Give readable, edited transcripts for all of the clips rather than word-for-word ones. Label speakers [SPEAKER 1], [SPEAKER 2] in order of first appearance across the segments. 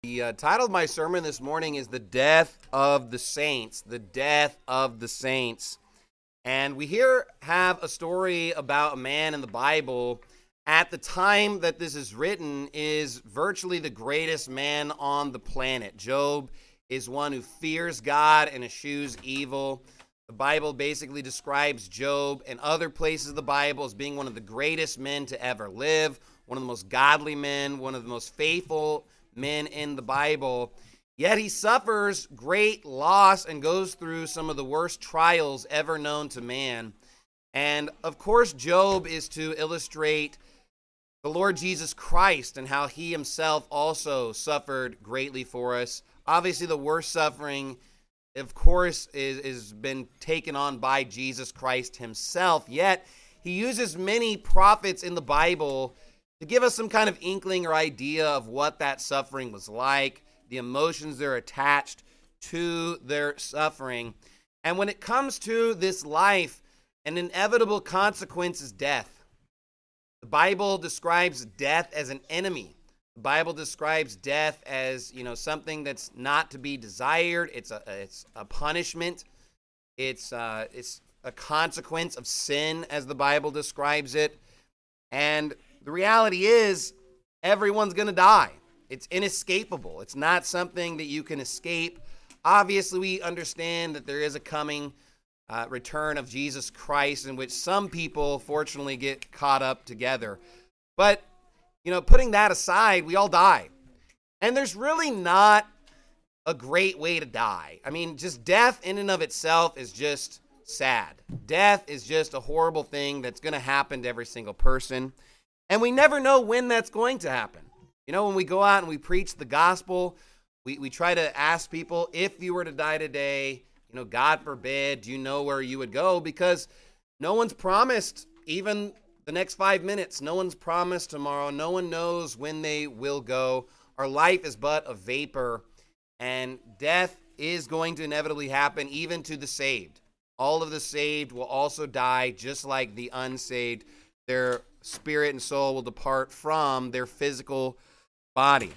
[SPEAKER 1] The title of my sermon this morning is The Death of the Saints. The Death of the Saints. And we here have a story about a man in the Bible at the time that this is written is virtually the greatest man on the planet. Job is one who fears God and eschews evil. The Bible basically describes Job and other places of the Bible as being one of the greatest men to ever live, one of the most godly men, one of the most faithful men in the Bible. Yet he suffers great loss and goes through some of the worst trials ever known to man. And of course, Job is to illustrate the Lord Jesus Christ and how he himself also suffered greatly for us. Obviously, the worst suffering, of course, is been taken on by Jesus Christ himself. Yet he uses many prophets in the Bible to give us some kind of inkling or idea of what that suffering was like, the emotions that are attached to their suffering. And when it comes to this life, an inevitable consequence is death. The Bible describes death as an enemy. The Bible describes death as, something that's not to be desired. It's a punishment. It's a consequence of sin, as the Bible describes it. And the reality is, everyone's going to die. It's inescapable. It's not something that you can escape. Obviously, we understand that there is a coming return of Jesus Christ in which some people, fortunately, get caught up together. But, putting that aside, we all die. And there's really not a great way to die. I mean, just death in and of itself is just sad. Death is just a horrible thing that's going to happen to every single person. And we never know when that's going to happen. When we go out and we preach the gospel, we try to ask people, if you were to die today, God forbid, do you know where you would go? Because no one's promised even the next 5 minutes. No one's promised tomorrow. No one knows when they will go. Our life is but a vapor, and death is going to inevitably happen even to the saved. All of the saved will also die, just like the unsaved. Their spirit and soul will depart from their physical body.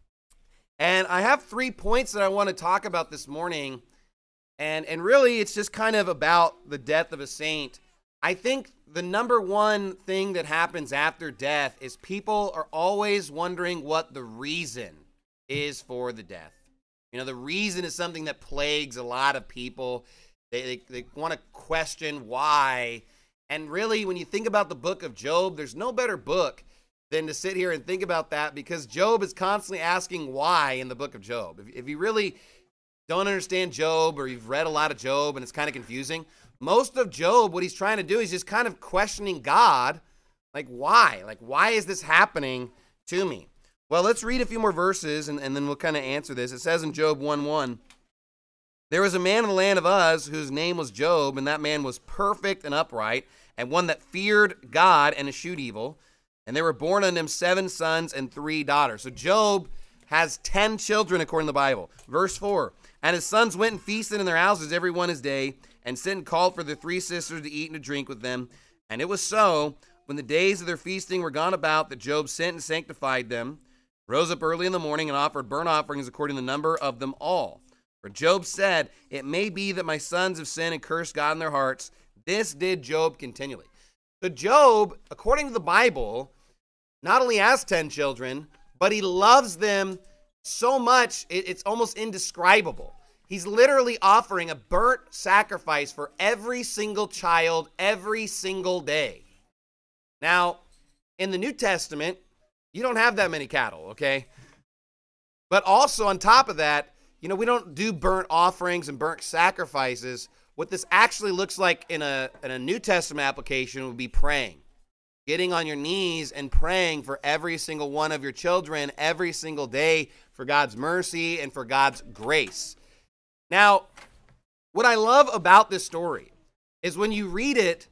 [SPEAKER 1] And I have 3 points that I want to talk about this morning. And really, it's just kind of about the death of a saint. I think the number one thing that happens after death is people are always wondering what the reason is for the death. The reason is something that plagues a lot of people. They want to question why. And really, when you think about the book of Job, there's no better book than to sit here and think about that, because Job is constantly asking why in the book of Job. If you really don't understand Job, or you've read a lot of Job and it's kind of confusing, most of Job, what he's trying to do is just kind of questioning God, like why? Like, why is this happening to me? Well, let's read a few more verses and then we'll kind of answer this. It says in Job 1:1, there was a man in the land of Uz whose name was Job, and that man was perfect and upright, and one that feared God and eschewed evil. And there were born unto him 7 sons and 3 daughters. So Job has 10 children according to the Bible. Verse 4, and his sons went and feasted in their houses every one his day, and sent and called for their 3 sisters to eat and to drink with them. And it was so, when the days of their feasting were gone about, that Job sent and sanctified them, rose up early in the morning, and offered burnt offerings according to the number of them all. For Job said, it may be that my sons have sinned and cursed God in their hearts. This did Job continually. So Job, according to the Bible, not only has 10 children, but he loves them so much, it's almost indescribable. He's literally offering a burnt sacrifice for every single child every single day. Now, in the New Testament, you don't have that many cattle, okay? But also on top of that, we don't do burnt offerings and burnt sacrifices. What this actually looks like in a New Testament application would be praying. Getting on your knees and praying for every single one of your children every single day for God's mercy and for God's grace. Now, what I love about this story is when you read it,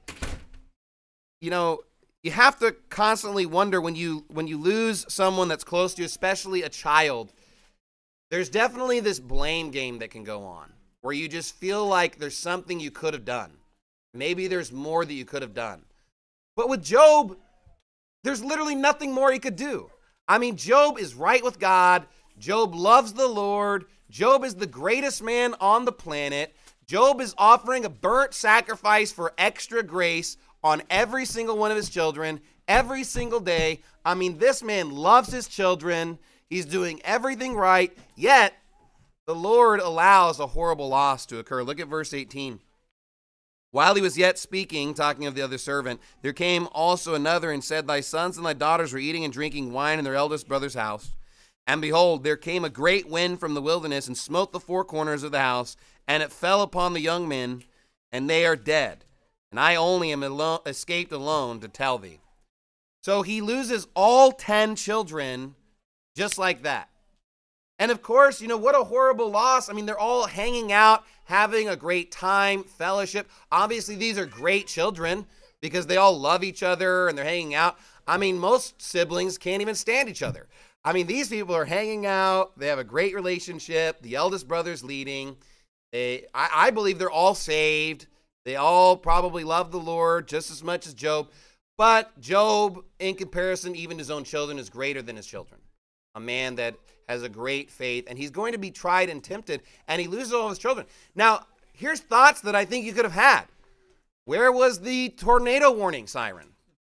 [SPEAKER 1] you have to constantly wonder when you lose someone that's close to you, especially a child. There's definitely this blame game that can go on where you just feel like there's something you could have done. Maybe there's more that you could have done. But with Job, there's literally nothing more he could do. I mean, Job is right with God. Job loves the Lord. Job is the greatest man on the planet. Job is offering a burnt sacrifice for extra grace on every single one of his children every single day. I mean, this man loves his children. He's doing everything right, yet the Lord allows a horrible loss to occur. Look at verse 18. While he was yet speaking, talking of the other servant, there came also another and said, Thy sons and thy daughters were eating and drinking wine in their eldest brother's house. And behold, there came a great wind from the wilderness and smote the four corners of the house, and it fell upon the young men, and they are dead. And I only am escaped alone to tell thee. So he loses all 10 children just like that. And of course, what a horrible loss. I mean, they're all hanging out, having a great time, fellowship. Obviously, these are great children because they all love each other and they're hanging out. I mean, most siblings can't even stand each other. I mean, these people are hanging out. They have a great relationship. The eldest brother's leading. I believe they're all saved. They all probably love the Lord just as much as Job. But Job, in comparison, even his own children, is greater than his children. A man that has a great faith, and he's going to be tried and tempted, and he loses all of his children. Now, here's thoughts that I think you could have had. Where was the tornado warning siren?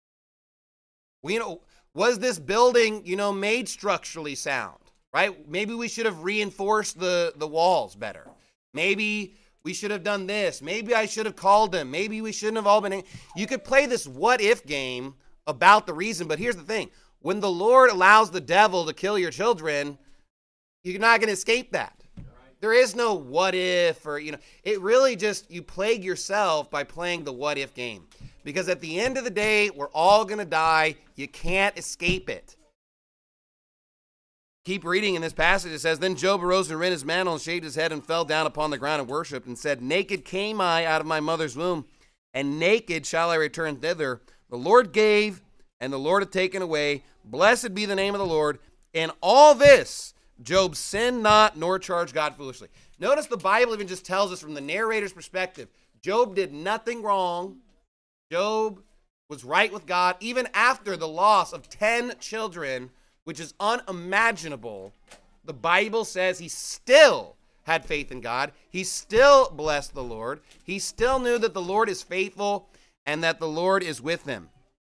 [SPEAKER 1] Was this building, made structurally sound, right? Maybe we should have reinforced the walls better. Maybe we should have done this. Maybe I should have called them. Maybe we shouldn't have all been. You could play this what-if game about the reason, but here's the thing. When the Lord allows the devil to kill your children, you're not going to escape that. There is no what if or, it really just, you plague yourself by playing the what if game. Because at the end of the day, we're all going to die. You can't escape it. Keep reading in this passage. It says, Then Job arose and rent his mantle and shaved his head and fell down upon the ground and worshipped and said, Naked came I out of my mother's womb, and naked shall I return thither. The Lord gave, and the Lord hath taken away. Blessed be the name of the Lord. In all this, Job sinned not, nor charged God foolishly. Notice the Bible even just tells us from the narrator's perspective, Job did nothing wrong. Job was right with God, even after the loss of 10 children, which is unimaginable. The Bible says he still had faith in God. He still blessed the Lord. He still knew that the Lord is faithful and that the Lord is with him.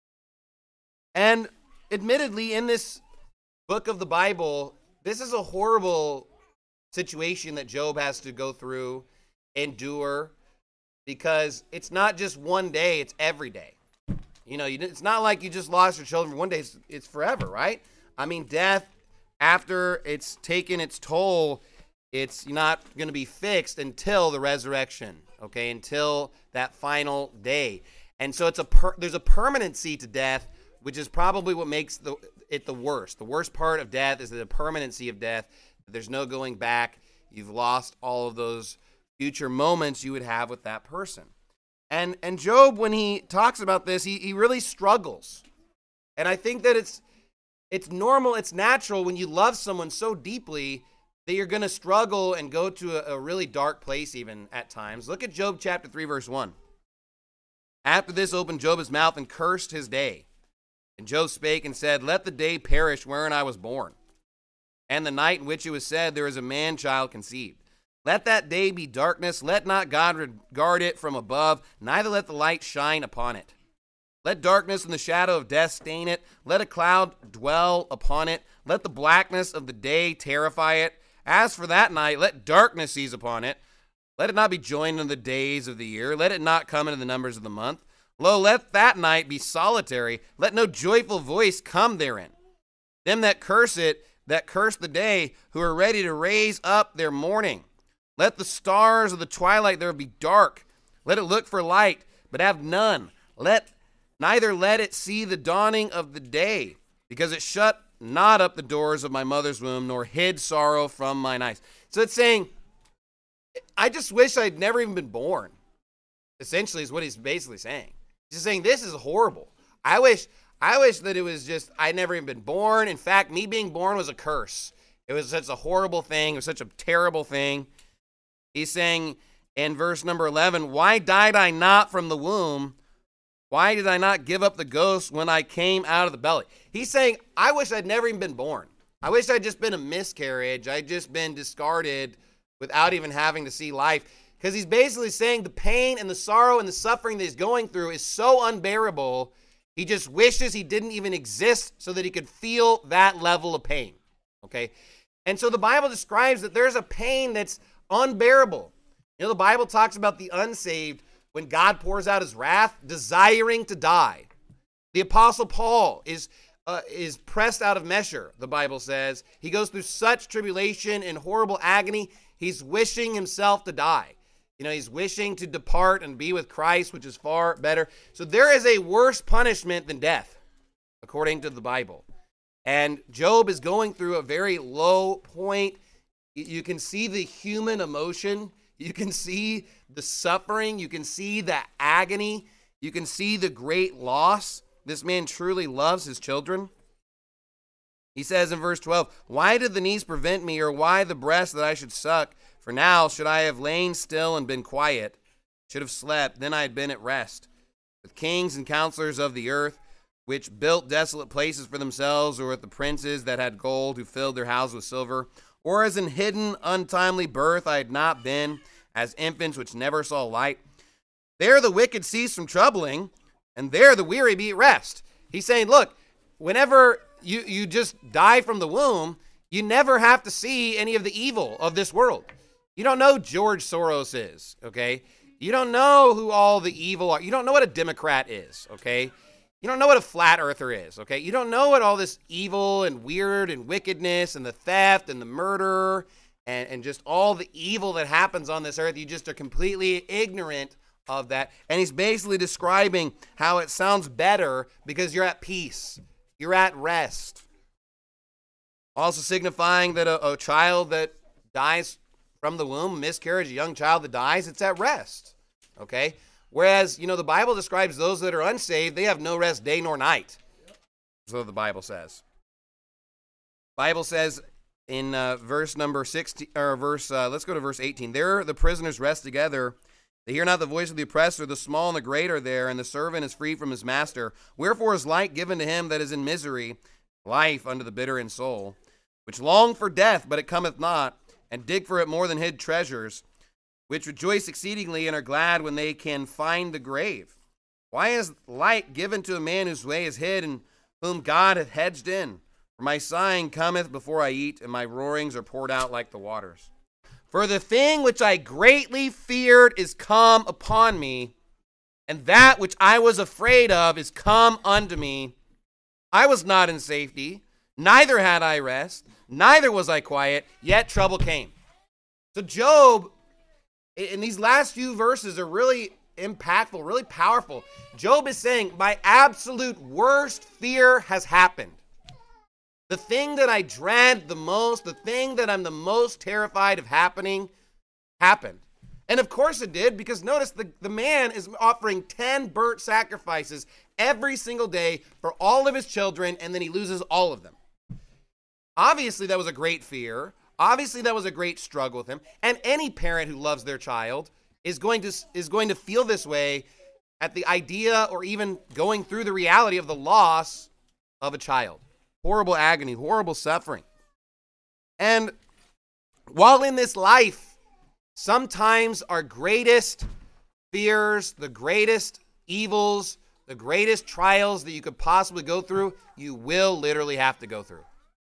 [SPEAKER 1] And admittedly, in this book of the Bible, this is a horrible situation that Job has to go through, endure, because it's not just one day, it's every day. It's not like you just lost your children one day, it's forever, right? I mean, death, after it's taken its toll, it's not going to be fixed until the resurrection, okay, until that final day. And so there's a permanency to death, which is probably what makes it the worst. The worst part of death is the permanency of death. There's no going back. You've lost all of those future moments you would have with that person. And Job, when he talks about this, he really struggles. And I think that it's normal, it's natural when you love someone so deeply that you're going to struggle and go to a really dark place even at times. Look at Job chapter 3, verse 1. After this opened Job his mouth and cursed his day. And Job spake and said, Let the day perish wherein I was born, and the night in which it was said, There is a man-child conceived. Let that day be darkness. Let not God regard it from above, neither let the light shine upon it. Let darkness and the shadow of death stain it. Let a cloud dwell upon it. Let the blackness of the day terrify it. As for that night, let darkness seize upon it. Let it not be joined in the days of the year. Let it not come into the numbers of the month. Lo, let that night be solitary. Let no joyful voice come therein. Them that curse it, that curse the day, who are ready to raise up their mourning. Let the stars of the twilight there be dark. Let it look for light, but have none. Neither let it see the dawning of the day, because it shut not up the doors of my mother's womb, nor hid sorrow from mine eyes. So it's saying, I just wish I'd never even been born, essentially is what he's basically saying. He's just saying, this is horrible. I wish that it was just, I'd never even been born. In fact, me being born was a curse. It was such a horrible thing. It was such a terrible thing. He's saying in verse number 11, Why died I not from the womb? Why did I not give up the ghost when I came out of the belly? He's saying, I wish I'd never even been born. I wish I'd just been a miscarriage. I'd just been discarded without even having to see life. Because he's basically saying the pain and the sorrow and the suffering that he's going through is so unbearable, he just wishes he didn't even exist so that he could feel that level of pain. Okay? And so the Bible describes that there's a pain that's unbearable. The Bible talks about the unsaved when God pours out his wrath, desiring to die. The Apostle Paul is pressed out of measure, the Bible says. He goes through such tribulation and horrible agony, he's wishing himself to die. He's wishing to depart and be with Christ, which is far better. So there is a worse punishment than death, according to the Bible. And Job is going through a very low point. You can see the human emotion. You can see the suffering. You can see the agony. You can see the great loss. This man truly loves his children. He says in verse 12, "Why did the knees prevent me, or why the breast that I should suck? For now should I have lain still and been quiet, should have slept, then I had been at rest. With kings and counselors of the earth, which built desolate places for themselves, or with the princes that had gold, who filled their houses with silver. Or as in hidden, untimely birth I had not been, as infants which never saw light. There the wicked cease from troubling, and there the weary be at rest." He's saying, look, whenever you just die from the womb, you never have to see any of the evil of this world. You don't know George Soros is, okay? You don't know who all the evil are. You don't know what a Democrat is, okay? You don't know what a flat earther is, okay? You don't know what all this evil and weird and wickedness and the theft and the murder and just all the evil that happens on this earth. You just are completely ignorant of that. And he's basically describing how it sounds better because you're at peace. You're at rest. Also signifying that a child that dies from the womb, miscarriage, a young child that dies, it's at rest, okay? Whereas, the Bible describes those that are unsaved, they have no rest day nor night. So the Bible says. Bible says in verse number 16, or let's go to verse 18. "There the prisoners rest together. They hear not the voice of the oppressor. The small and the great are there, and the servant is free from his master. Wherefore is light given to him that is in misery, life unto the bitter in soul, which long for death, but it cometh not, and dig for it more than hid treasures, which rejoice exceedingly and are glad when they can find the grave. Why is light given to a man whose way is hid, and whom God hath hedged in? For my sighing cometh before I eat, and my roarings are poured out like the waters. For the thing which I greatly feared is come upon me, and that which I was afraid of is come unto me. I was not in safety, neither had I rest, neither was I quiet, yet trouble came." So Job, in these last few verses, are really impactful, really powerful. Job is saying, my absolute worst fear has happened. The thing that I dread the most, the thing that I'm the most terrified of happening, happened. And of course it did, because notice the man is offering 10 burnt sacrifices every single day for all of his children, and then he loses all of them. Obviously, that was a great fear. Obviously, that was a great struggle with him. And any parent who loves their child is going to feel this way at the idea or even going through the reality of the loss of a child. Horrible agony, horrible suffering. And while in this life, sometimes our greatest fears, the greatest evils, the greatest trials that you could possibly go through, you will literally have to go through.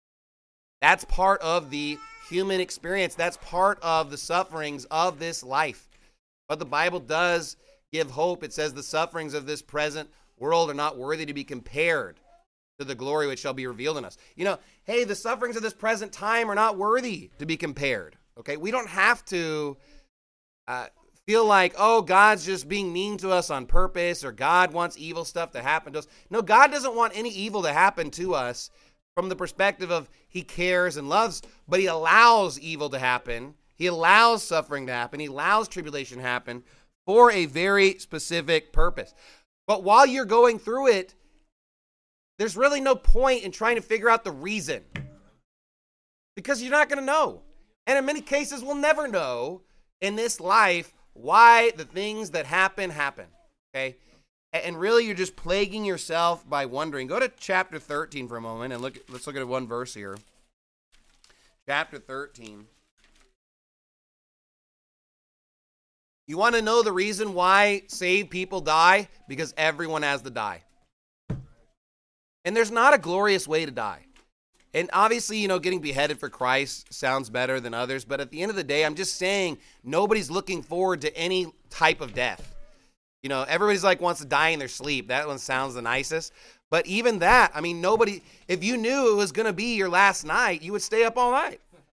[SPEAKER 1] That's part of the human experience. That's part of the sufferings of this life. But the Bible does give hope. It says the sufferings of this present world are not worthy to be compared to the glory which shall be revealed in us. Hey, the sufferings of this present time are not worthy to be compared. Okay, we don't have to feel like, oh, God's just being mean to us on purpose, or God wants evil stuff to happen to us. No, God doesn't want any evil to happen to us from the perspective of he cares and loves, but he allows evil to happen. He allows suffering to happen. He allows tribulation to happen for a very specific purpose. But while you're going through it, there's really no point in trying to figure out the reason, because you're not going to know. And in many cases, we'll never know in this life why the things that happen, okay? And really, you're just plaguing yourself by wondering. Go to chapter 13 for a moment, and let's look at one verse here. chapter 13. You want to know the reason why saved people die? Because everyone has to die. And there's not a glorious way to die. And obviously, getting beheaded for Christ sounds better than others. But at the end of the day, I'm just saying nobody's looking forward to any type of death. Everybody's wants to die in their sleep. That one sounds the nicest. But even that, nobody, if you knew it was going to be your last night, you would stay up all night.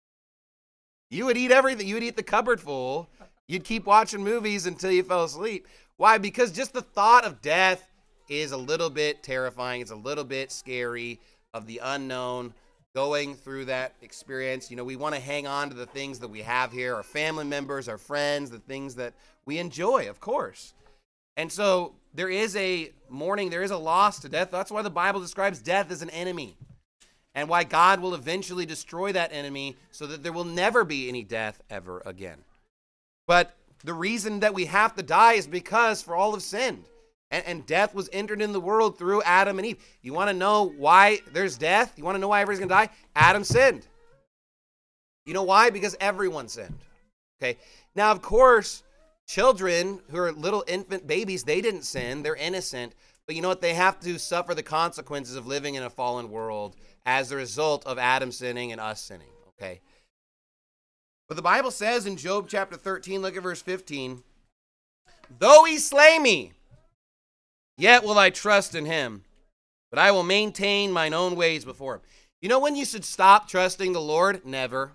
[SPEAKER 1] You would eat everything. You would eat the cupboard full. You'd keep watching movies until you fell asleep. Why? Because just the thought of death is a little bit terrifying. It's a little bit scary, of the unknown, going through that experience. We want to hang on to the things that we have here, our family members, our friends, the things that we enjoy, of course. And so there is a mourning, there is a loss to death. That's why the Bible describes death as an enemy, and why God will eventually destroy that enemy so that there will never be any death ever again. But the reason that we have to die is because for all have sinned. And death was entered in the world through Adam and Eve. You want to know why there's death? You want to know why everybody's going to die? Adam sinned. You know why? Because everyone sinned. Okay. Now, of course, children who are little infant babies, they didn't sin. They're innocent. But you know what? They have to suffer the consequences of living in a fallen world as a result of Adam sinning and us sinning. Okay. But the Bible says in Job chapter 13, look at verse 15, though he slay me, yet will I trust in him, but I will maintain mine own ways before him. You know when you should stop trusting the Lord? Never.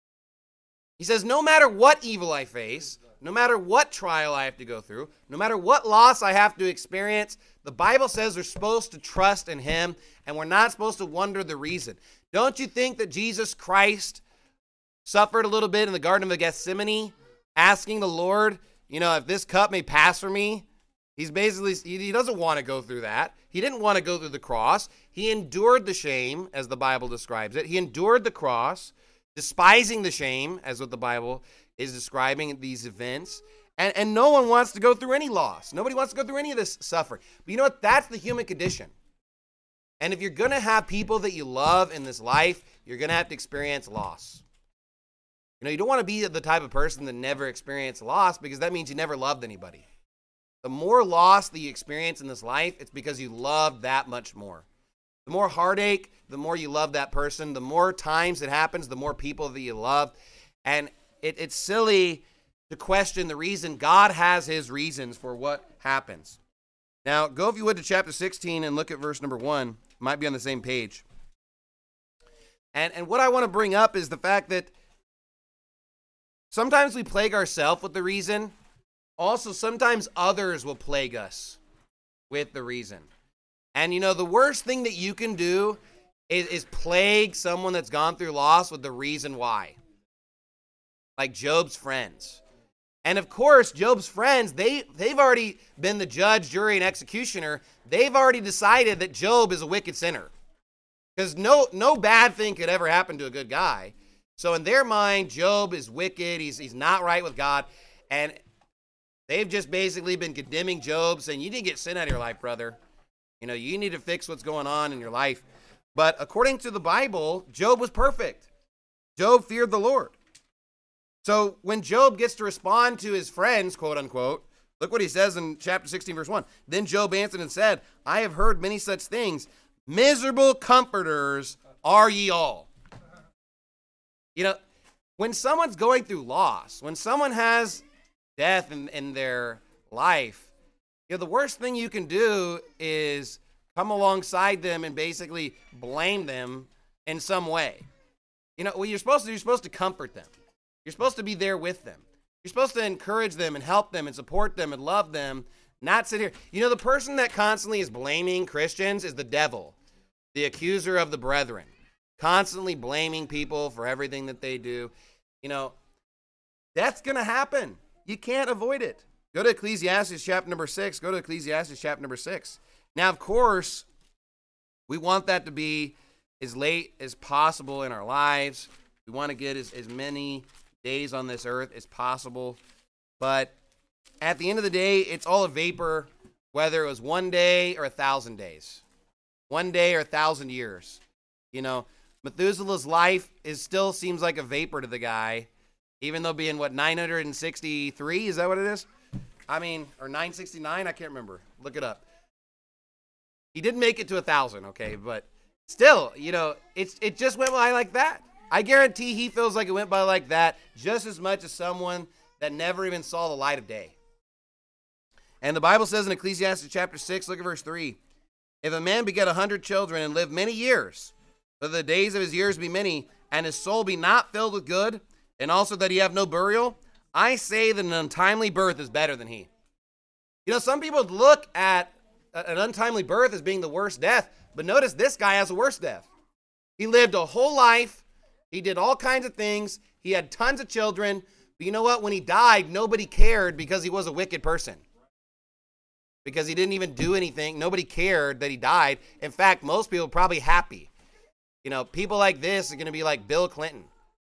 [SPEAKER 1] He says, no matter what evil I face, no matter what trial I have to go through, no matter what loss I have to experience, the Bible says we're supposed to trust in him, and we're not supposed to wonder the reason. Don't you think that Jesus Christ suffered a little bit in the Garden of Gethsemane, asking the Lord, if this cup may pass from me? He doesn't want to go through that. He didn't want to go through the cross. He endured the shame, as the Bible describes it. He endured the cross, despising the shame, as what the Bible is describing these events. And no one wants to go through any loss. Nobody wants to go through any of this suffering. But you know what? That's the human condition. And if you're going to have people that you love in this life, you're going to have to experience loss. You don't want to be the type of person that never experienced loss, because that means you never loved anybody. The more loss that you experience in this life, it's because you love that much more. The more heartache, the more you love that person. The more times it happens, the more people that you love. And it's silly to question the reason. God has his reasons for what happens. Now, go if you would to chapter 16 and look at verse number 1. It might be on the same page. And what I want to bring up is the fact that sometimes we plague ourselves with the reason. Also, sometimes others will plague us with the reason. And the worst thing that you can do is plague someone that's gone through loss with the reason why. Like Job's friends. And of course, Job's friends, they've already been the judge, jury, and executioner. They've already decided that Job is a wicked sinner. Because no bad thing could ever happen to a good guy. So in their mind, Job is wicked. He's not right with God. And they've just basically been condemning Job, saying, you need to get sin out of your life, brother. You need to fix what's going on in your life. But according to the Bible, Job was perfect. Job feared the Lord. So when Job gets to respond to his friends, quote unquote, look what he says in chapter 16, verse 1. Then Job answered and said, I have heard many such things. Miserable comforters are ye all. When someone's going through loss, when someone has death in their life, the worst thing you can do is come alongside them and basically blame them in some way. What you're supposed to do, you're supposed to comfort them. You're supposed to be there with them. You're supposed to encourage them and help them and support them and love them, not sit here. The person that constantly is blaming Christians is the devil, the accuser of the brethren, constantly blaming people for everything that they do. That's going to happen. You can't avoid it. Go to Ecclesiastes chapter number 6. Go to Ecclesiastes chapter number 6. Now, of course, we want that to be as late as possible in our lives. We want to get as many days on this earth as possible. But at the end of the day, it's all a vapor, whether it was 1 day or 1,000 days. 1 day or 1,000 years. Methuselah's life still seems like a vapor to the guy, even though being, 963? Is that what it is? I mean, or 969? I can't remember. Look it up. He didn't make it to 1,000, okay? But still, it just went by like that. I guarantee he feels like it went by like that just as much as someone that never even saw the light of day. And the Bible says in Ecclesiastes chapter 6, look at verse 3. If a man beget 100 children and live many years, so the days of his years be many, and his soul be not filled with good, and also that he have no burial, I say that an untimely birth is better than he. Some people look at an untimely birth as being the worst death, but notice this guy has a worse death. He lived a whole life. He did all kinds of things. He had tons of children. But you know what? When he died, nobody cared because he was a wicked person. Because he didn't even do anything. Nobody cared that he died. In fact, most people are probably happy. People like this are going to be like Bill Clinton,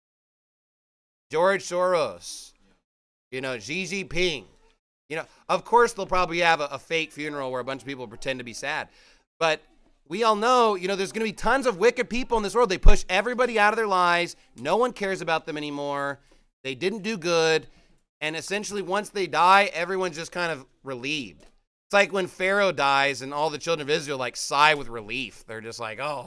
[SPEAKER 1] George Soros, Xi Jinping. Of course they'll probably have a fake funeral where a bunch of people pretend to be sad. But we all know, there's going to be tons of wicked people in this world. They push everybody out of their lives. No one cares about them anymore. They didn't do good. And essentially once they die, everyone's just kind of relieved. It's like when Pharaoh dies and all the children of Israel sigh with relief. They're just like, oh,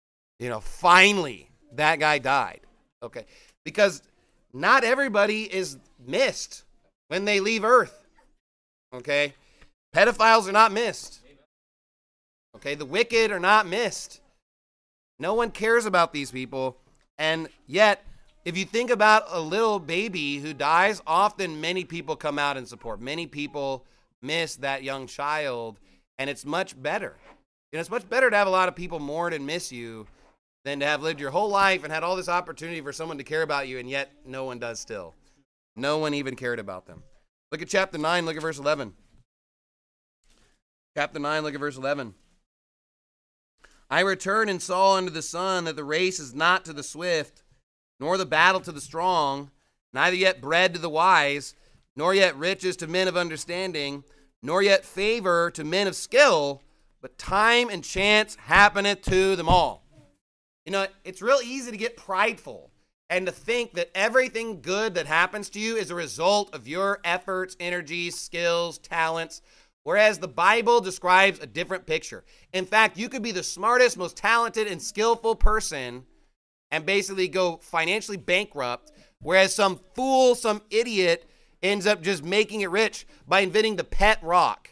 [SPEAKER 1] finally that guy died. Okay. Because not everybody is missed when they leave Earth. Okay. Pedophiles are not missed. Okay. The wicked are not missed. No one cares about these people. And yet, if you think about a little baby who dies, often many people come out and support. Many people miss that young child, and it's much better. It's much better to have a lot of people mourn and miss you than to have lived your whole life and had all this opportunity for someone to care about you, and yet no one does still. No one even cared about them. Look at chapter 9, look at verse 11. Chapter 9, look at verse 11. I returned and saw under the sun that the race is not to the swift, nor the battle to the strong, neither yet bread to the wise, nor yet riches to men of understanding, nor yet favor to men of skill, but time and chance happeneth to them all. It's real easy to get prideful and to think that everything good that happens to you is a result of your efforts, energies, skills, talents, whereas the Bible describes a different picture. In fact, you could be the smartest, most talented, and skillful person and basically go financially bankrupt, whereas some fool, some idiot ends up just making it rich by inventing the pet rock.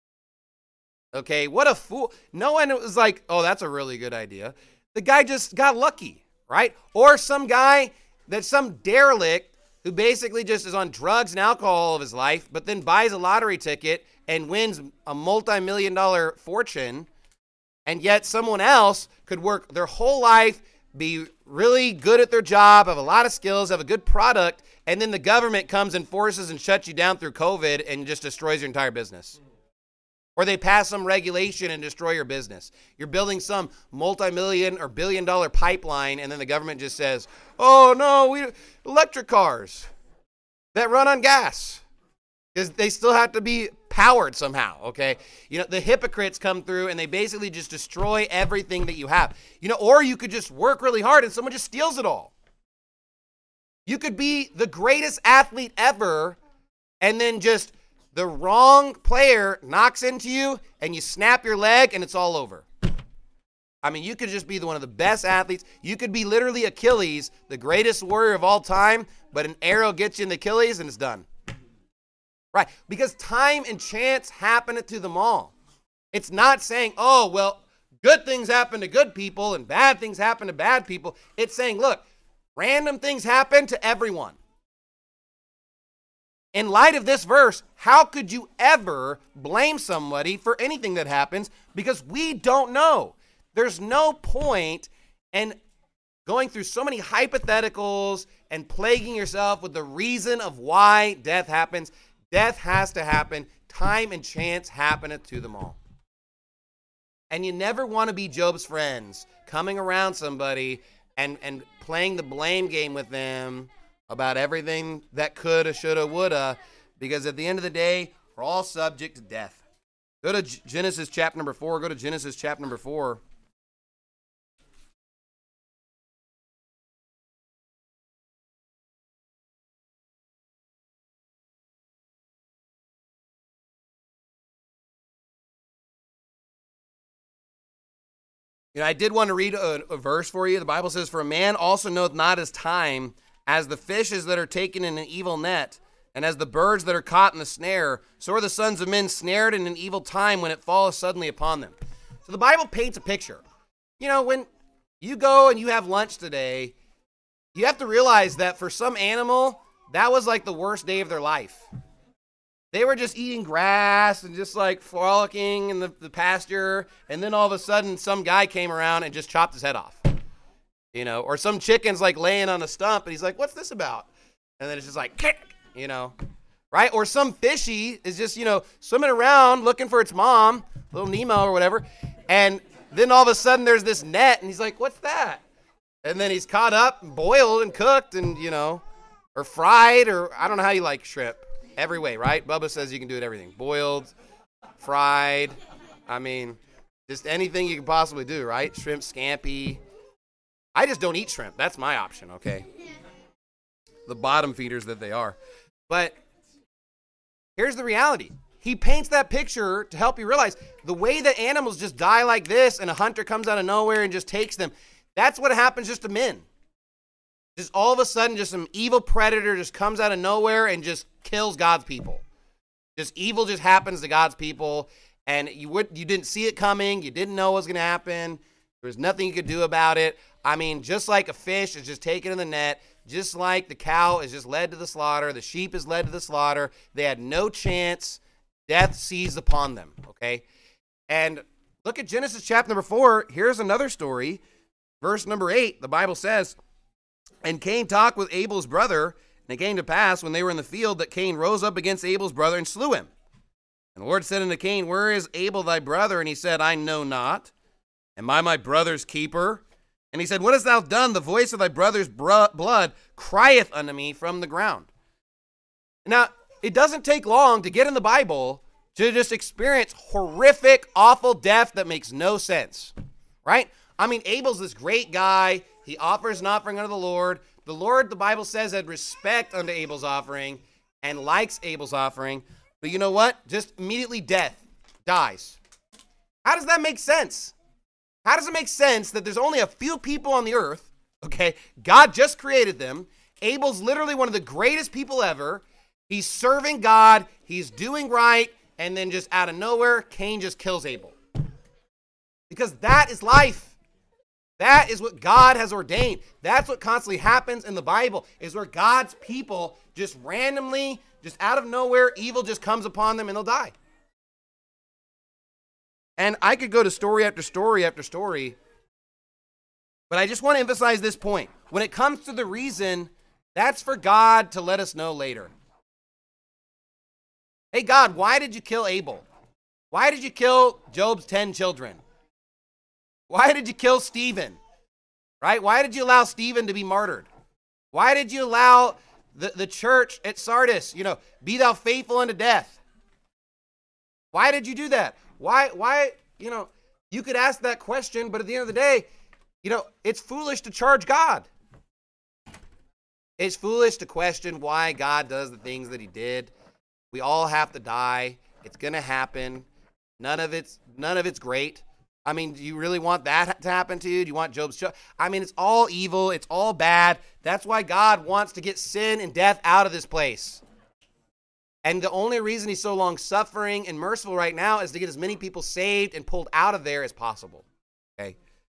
[SPEAKER 1] Okay, what a fool. No one was like, oh, that's a really good idea. The guy just got lucky, right? Or some guy that's some derelict who basically just is on drugs and alcohol all of his life, but then buys a lottery ticket and wins a multi-million-dollar fortune, and yet someone else could work their whole life, be really good at their job, have a lot of skills, have a good product, and then the government comes and forces and shuts you down through COVID and just destroys your entire business. Or they pass some regulation and destroy your business. You're building some multi-million or billion-dollar pipeline, and then the government just says, oh, no, electric cars that run on gas. Because they still have to be powered somehow, okay? The hypocrites come through, and they basically just destroy everything that you have. Or you could just work really hard, and someone just steals it all. You could be the greatest athlete ever, and then just the wrong player knocks into you and you snap your leg and it's all over. I mean, you could just be one of the best athletes. You could be literally Achilles, the greatest warrior of all time, but an arrow gets you in the Achilles and it's done. Right? Because time and chance happen to them all. It's not saying, oh, well, good things happen to good people and bad things happen to bad people. It's saying, look, random things happen to everyone. In light of this verse, how could you ever blame somebody for anything that happens? Because we don't know. There's no point in going through so many hypotheticals and plaguing yourself with the reason of why death happens. Death has to happen. Time and chance happeneth to them all. And you never want to be Job's friends, coming around somebody and playing the blame game with them about everything that coulda, shoulda, woulda, because at the end of the day, we're all subject to death. Go to Genesis chapter number 4. Go to Genesis chapter number 4. I did want to read a verse for you. The Bible says, "For a man also knoweth not his time, as the fishes that are taken in an evil net, and as the birds that are caught in the snare, so are the sons of men snared in an evil time when it falleth suddenly upon them." So the Bible paints a picture. When you go and you have lunch today, you have to realize that for some animal, that was like the worst day of their life. They were just eating grass and just like frolicking in the pasture. And then all of a sudden, some guy came around and just chopped his head off. Or some chicken's like laying on a stump and he's like, "What's this about?" And then it's just like, kick, right? Or some fishy is just, swimming around looking for its mom, little Nemo or whatever. And then all of a sudden there's this net and he's like, "What's that?" And then he's caught up and boiled and cooked and, or fried, or I don't know how you like shrimp. Every way, right? Bubba says you can do it everything. Boiled, fried. Just anything you can possibly do, right? Shrimp, scampi. I just don't eat shrimp. That's my option, okay? The bottom feeders that they are. But here's the reality. He paints that picture to help you realize the way that animals just die like this and a hunter comes out of nowhere and just takes them, that's what happens just to men. Just all of a sudden, just some evil predator just comes out of nowhere and just kills God's people. Just evil just happens to God's people, and you didn't see it coming. You didn't know what was going to happen. There was nothing you could do about it. Just like a fish is just taken in the net, just like the cow is just led to the slaughter, the sheep is led to the slaughter. They had no chance. Death seized upon them, okay? And look at Genesis chapter number 4. Here's another story. Verse number 8, the Bible says, "And Cain talked with Abel's brother, and it came to pass when they were in the field that Cain rose up against Abel's brother and slew him. And the Lord said unto Cain, Where is Abel thy brother? And he said, I know not. Am I my brother's keeper? And he said, What hast thou done? The voice of thy brother's blood crieth unto me from the ground." Now, it doesn't take long to get in the Bible to just experience horrific, awful death that makes no sense, right? Abel's this great guy. He offers an offering unto the Lord. The Lord, the Bible says, had respect unto Abel's offering and likes Abel's offering. But you know what? Just immediately death, dies. How does that make sense? How does it make sense that there's only a few people on the earth, okay? God just created them. Abel's literally one of the greatest people ever. He's serving God. He's doing right. And then just out of nowhere, Cain just kills Abel. Because that is life. That is what God has ordained. That's what constantly happens in the Bible, is where God's people just randomly, just out of nowhere, evil just comes upon them and they'll die. And I could go to story after story after story, but I just want to emphasize this point. When it comes to the reason, that's for God to let us know later. Hey, God, why did you kill Abel? Why did you kill Job's 10 children? Why did you kill Stephen? Right? Why did you allow Stephen to be martyred? Why did you allow the church at Sardis, be thou faithful unto death? Why did you do that? Why, you could ask that question, but at the end of the day, it's foolish to charge God. It's foolish to question why God does the things that he did. We all have to die. It's going to happen. None of it's great. Do you really want that to happen to you? Do you want Job's child? It's all evil. It's all bad. That's why God wants to get sin and death out of this place. And the only reason he's so long suffering and merciful right now is to get as many people saved and pulled out of there as possible. Okay?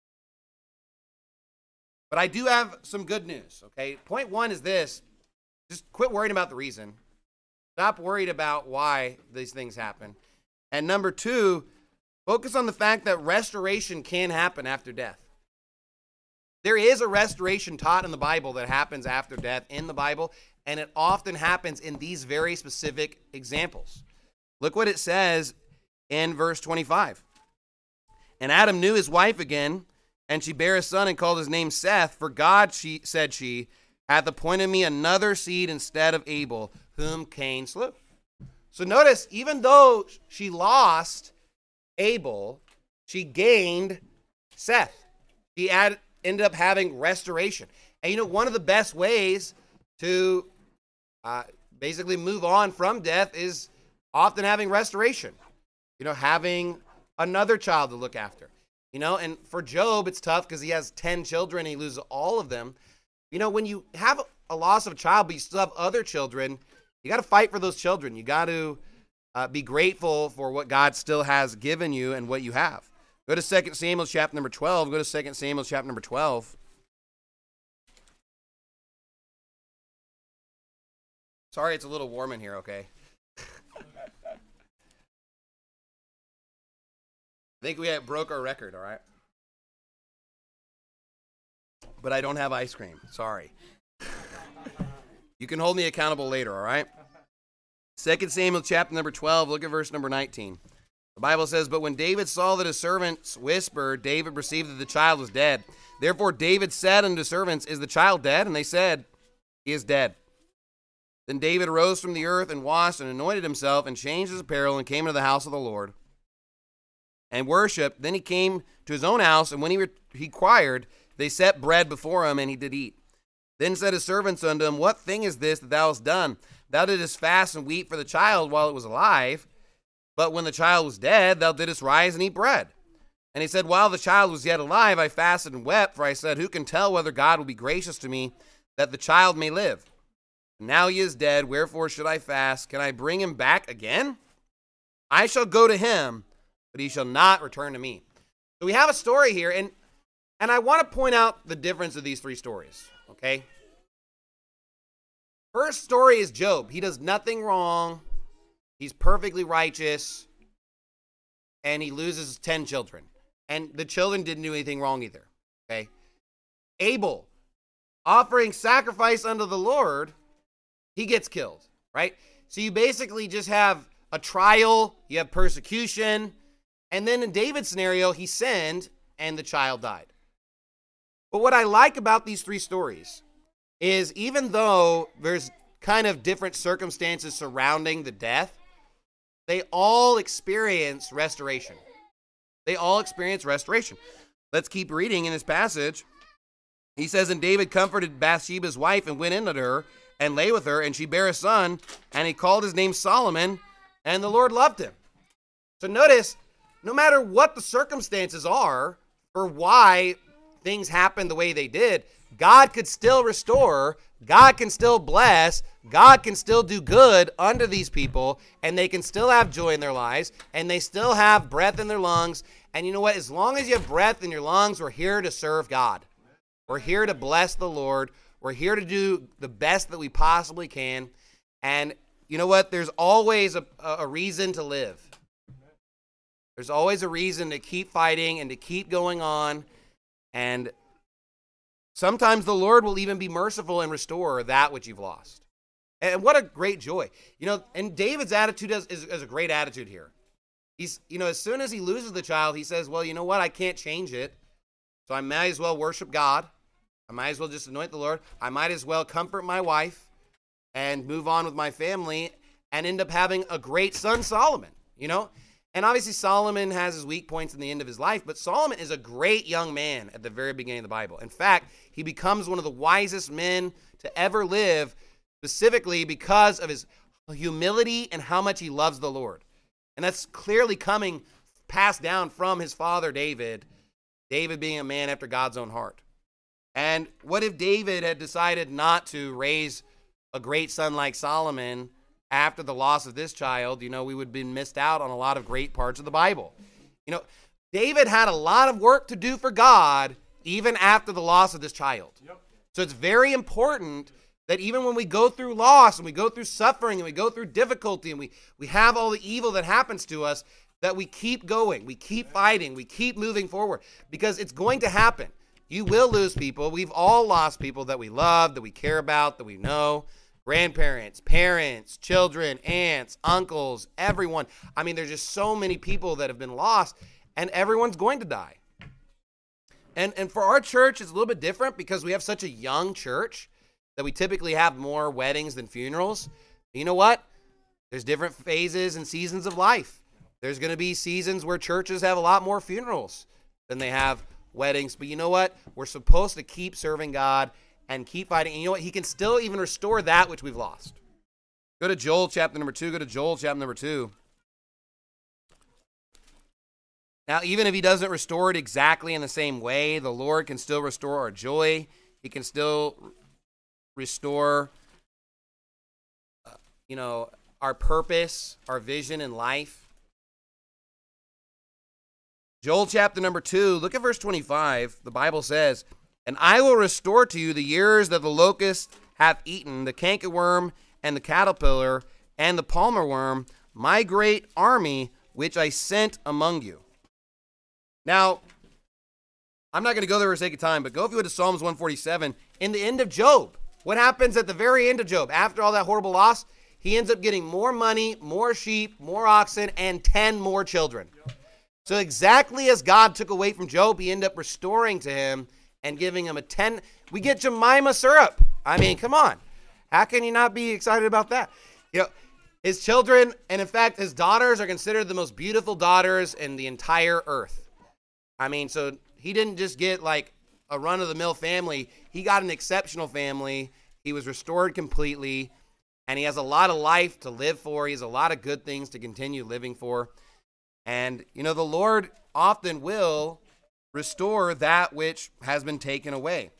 [SPEAKER 1] But I do have some good news. Okay? Point one is this. Just quit worrying about the reason. Stop worried about why these things happen. And number two, focus on the fact that restoration can happen after death. There is a restoration taught in the Bible that happens after death in the Bible, and it often happens in these very specific examples. Look what it says in verse 25. And Adam knew his wife again, and she bare a son and called his name Seth, for God, she hath appointed me another seed instead of Abel, whom Cain slew. So notice, even though she lost Abel, she gained Seth. She ended up having restoration. And one of the best ways to basically move on from death is often having restoration. Having another child to look after. And for Job, it's tough because he has 10 children and he loses all of them. When you have a loss of a child, but you still have other children, you got to fight for those children. You got to be grateful for what God still has given you and what you have. Go to 2 Samuel chapter number 12. Go to 2 Samuel chapter number 12. Sorry, it's a little warm in here, okay? I think we broke our record, all right? But I don't have ice cream. Sorry. You can hold me accountable later, all right? 2 Samuel chapter number 12, look at verse number 19. The Bible says, "But when David saw that his servants whispered, David perceived that the child was dead. Therefore David said unto his servants, Is the child dead? And they said, He is dead. Then David arose from the earth and washed and anointed himself and changed his apparel and came into the house of the Lord and worshipped. Then he came to his own house, and when he inquired, they set bread before him, and he did eat. Then said his servants unto him, What thing is this that thou hast done? Thou didst fast and weep for the child while it was alive, but when the child was dead, thou didst rise and eat bread. And he said, While the child was yet alive, I fasted and wept, for I said, Who can tell whether God will be gracious to me, that the child may live? And now he is dead, wherefore should I fast? Can I bring him back again? I shall go to him, but he shall not return to me." So we have a story here, and I want to point out the difference of these three stories, okay? First story is Job. He does nothing wrong. He's perfectly righteous, and he loses 10 children. And the children didn't do anything wrong either, okay? Abel, offering sacrifice unto the Lord, he gets killed, right? So you basically just have a trial, you have persecution, and then in David's scenario, he sinned and the child died. But what I like about these three stories is even though there's kind of different circumstances surrounding the death, they all experience restoration. They all experience restoration. Let's keep reading in this passage. He says, "And David comforted Bathsheba's wife and went in unto her and lay with her, and she bare a son, and he called his name Solomon, and the Lord loved him." So notice, no matter what the circumstances are for why things happened the way they did, God could still restore, God can still bless, God can still do good unto these people, and they can still have joy in their lives, and they still have breath in their lungs. And you know what? As long as you have breath in your lungs, we're here to serve God. We're here to bless the Lord. We're here to do the best that we possibly can. And you know what? There's always a reason to live. There's always a reason to keep fighting and to keep going on. And sometimes the Lord will even be merciful and restore that which you've lost. And what a great joy. And David's attitude is a great attitude here. He's, as soon as he loses the child, he says, well, you know what? I can't change it. So I might as well worship God. I might as well just anoint the Lord. I might as well comfort my wife and move on with my family and end up having a great son, Solomon, And obviously Solomon has his weak points in the end of his life, but Solomon is a great young man at the very beginning of the Bible. In fact, he becomes one of the wisest men to ever live, specifically because of his humility and how much he loves the Lord. And that's clearly passed down from his father David, David being a man after God's own heart. And what if David had decided not to raise a great son like Solomon after the loss of this child? We would have been missed out on a lot of great parts of the Bible. David had a lot of work to do for God even after the loss of this child. Yep. So it's very important that even when we go through loss and we go through suffering and we go through difficulty and we have all the evil that happens to us, that we keep going, we keep fighting, we keep moving forward, because it's going to happen. You will lose people. We've all lost people that we love, that we care about, that we know. Grandparents, parents, children, aunts, uncles, everyone. I mean, there's just so many people that have been lost, and everyone's going to die. And for our church, it's a little bit different because we have such a young church that we typically have more weddings than funerals. You know what? There's different phases and seasons of life. There's going to be seasons where churches have a lot more funerals than they have weddings. But you know what? We're supposed to keep serving God and keep fighting. And you know what? He can still even restore that which we've lost. Go to Joel chapter number 2. Go to Joel chapter number 2. Now, even if he doesn't restore it exactly in the same way, the Lord can still restore our joy. He can still restore, our purpose, our vision in life. Joel chapter number 2, look at verse 25. The Bible says, "And I will restore to you the years that the locust hath eaten, the cankerworm and the caterpillar and the palmer worm, my great army which I sent among you." Now, I'm not going to go there for sake of time, but go if you would to Psalms 147. In the end of Job, what happens at the very end of Job? After all that horrible loss, he ends up getting more money, more sheep, more oxen, and 10 more children. So exactly as God took away from Job, he ended up restoring to him and giving him a 10. We get Jemima syrup. I mean, come on. How can you not be excited about that? His children, and in fact, his daughters are considered the most beautiful daughters in the entire earth. I mean, so he didn't just get like a run-of-the-mill family. He got an exceptional family. He was restored completely, and he has a lot of life to live for. He has a lot of good things to continue living for. And, the Lord often will restore that which has been taken away.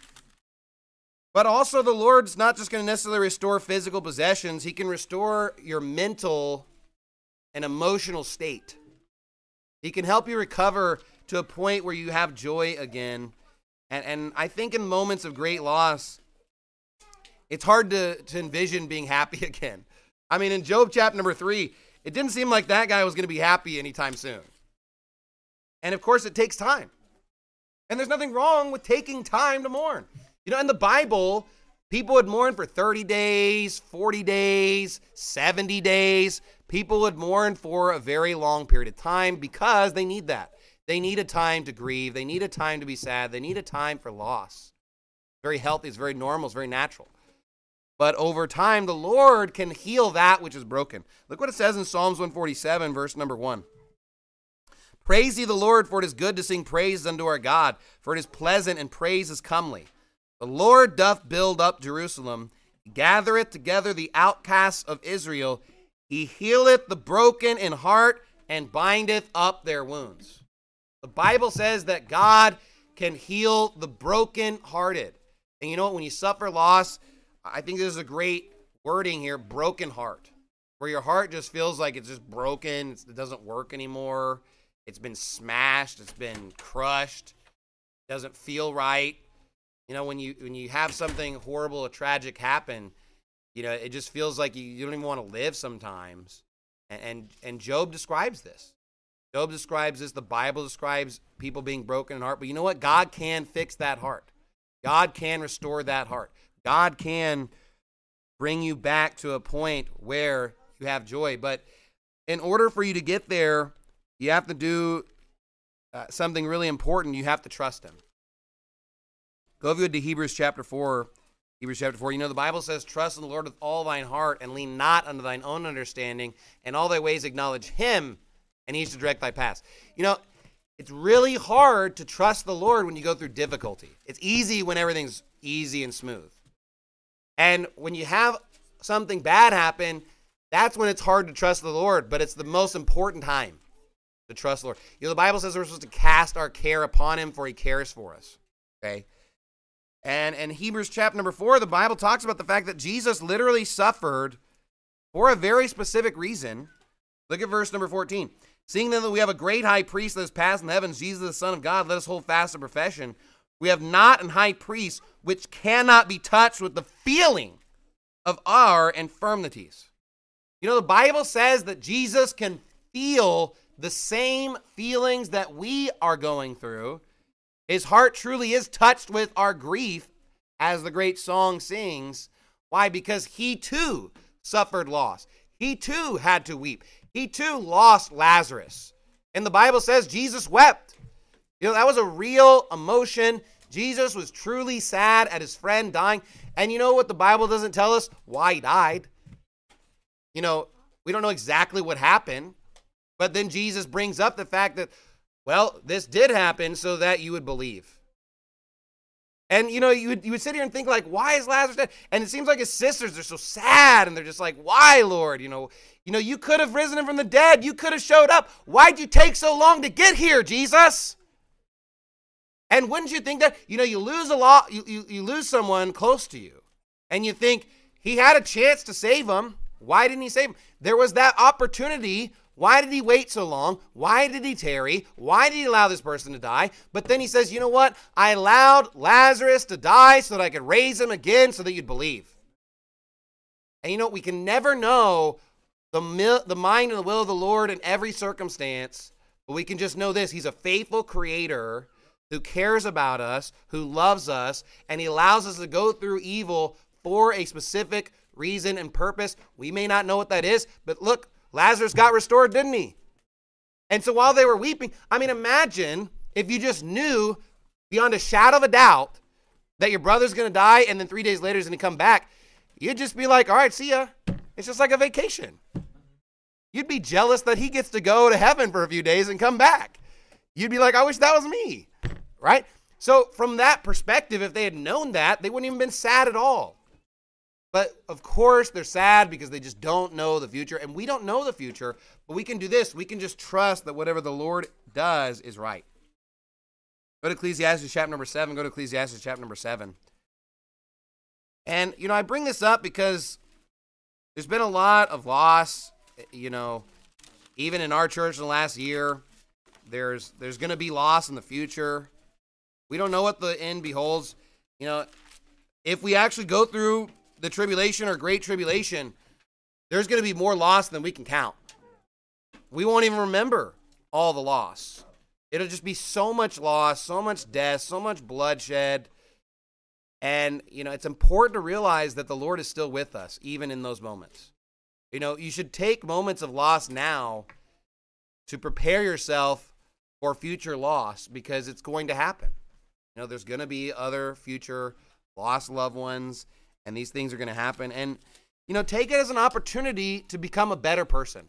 [SPEAKER 1] But also the Lord's not just going to necessarily restore physical possessions. He can restore your mental and emotional state. He can help you recover to a point where you have joy again. And I think in moments of great loss, it's hard to envision being happy again. I mean, in Job chapter number 3, it didn't seem like that guy was going to be happy anytime soon. And of course, it takes time. And there's nothing wrong with taking time to mourn. In the Bible, people would mourn for 30 days, 40 days, 70 days. People would mourn for a very long period of time because they need that. They need a time to grieve. They need a time to be sad. They need a time for loss. Very healthy. It's very normal. It's very natural. But over time, the Lord can heal that which is broken. Look what it says in Psalms 147, verse number 1. "Praise ye the Lord, for it is good to sing praises unto our God, for it is pleasant and praise is comely. The Lord doth build up Jerusalem, he gathereth together the outcasts of Israel. He healeth the broken in heart and bindeth up their wounds." The Bible says that God can heal the brokenhearted. And you know what? When you suffer loss, I think there's a great wording here, broken heart, where your heart just feels like it's just broken. It doesn't work anymore. It's been smashed. It's been crushed. It doesn't feel right. When you have something horrible or tragic happen, it just feels like you don't even want to live sometimes. And Job describes this. Job describes this. The Bible describes people being broken in heart. But you know what? God can fix that heart. God can restore that heart. God can bring you back to a point where you have joy. But in order for you to get there, you have to do something really important. You have to trust him. Go over to Hebrews chapter 4. Hebrews chapter 4. The Bible says, "Trust in the Lord with all thine heart, and lean not unto thine own understanding. In all thy ways acknowledge him, and he shall direct thy paths." It's really hard to trust the Lord when you go through difficulty. It's easy when everything's easy and smooth. And when you have something bad happen, that's when it's hard to trust the Lord. But it's the most important time to trust the Lord. The Bible says we're supposed to cast our care upon him, for he cares for us. Okay? And in Hebrews chapter number 4, the Bible talks about the fact that Jesus literally suffered for a very specific reason. Look at verse number 14. "Seeing then that we have a great high priest that is passed in the heavens, Jesus the Son of God, let us hold fast the profession. We have not an high priest which cannot be touched with the feeling of our infirmities." The Bible says that Jesus can feel the same feelings that we are going through. His heart truly is touched with our grief, as the great song sings. Why? Because he too suffered loss. He too had to weep. He too lost Lazarus. And the Bible says Jesus wept. That was a real emotion. Jesus was truly sad at his friend dying. And you know what the Bible doesn't tell us? Why he died. We don't know exactly what happened. But then Jesus brings up the fact that, well, this did happen so that you would believe. And, you would sit here and think, like, why is Lazarus dead? And it seems like his sisters are so sad, and they're just like, why, Lord? You could have risen him from the dead. You could have showed up. Why'd you take so long to get here, Jesus? And wouldn't you think that, you lose you lose someone close to you, and you think, he had a chance to save him. Why didn't he save him? There was that opportunity. Why did he wait so long? Why did he tarry? Why did he allow this person to die? But then he says, you know what? I allowed Lazarus to die so that I could raise him again so that you'd believe. And we can never know the mind and the will of the Lord in every circumstance, but we can just know this. He's a faithful creator who cares about us, who loves us, and he allows us to go through evil for a specific reason and purpose. We may not know what that is, but look, Lazarus got restored, didn't he? And so while they were weeping, imagine if you just knew beyond a shadow of a doubt that your brother's going to die and then 3 days later he's going to come back. You'd just be like, all right, see ya. It's just like a vacation. You'd be jealous that he gets to go to heaven for a few days and come back. You'd be like, I wish that was me, right? So from that perspective, if they had known that, they wouldn't even been sad at all. But of course, they're sad because they just don't know the future. And we don't know the future, but we can do this. We can just trust that whatever the Lord does is right. Go to Ecclesiastes chapter number 7. Go to Ecclesiastes chapter number 7. And, I bring this up because there's been a lot of loss, even in our church in the last year. There's going to be loss in the future. We don't know what the end beholds. If we actually go through the tribulation or great tribulation, there's going to be more loss than we can count. We won't even remember all the loss. It'll just be so much loss, so much death, so much bloodshed. And, it's important to realize that the Lord is still with us, even in those moments. You should take moments of loss now to prepare yourself for future loss, because it's going to happen. There's going to be other future lost loved ones, and these things are going to happen. And, take it as an opportunity to become a better person.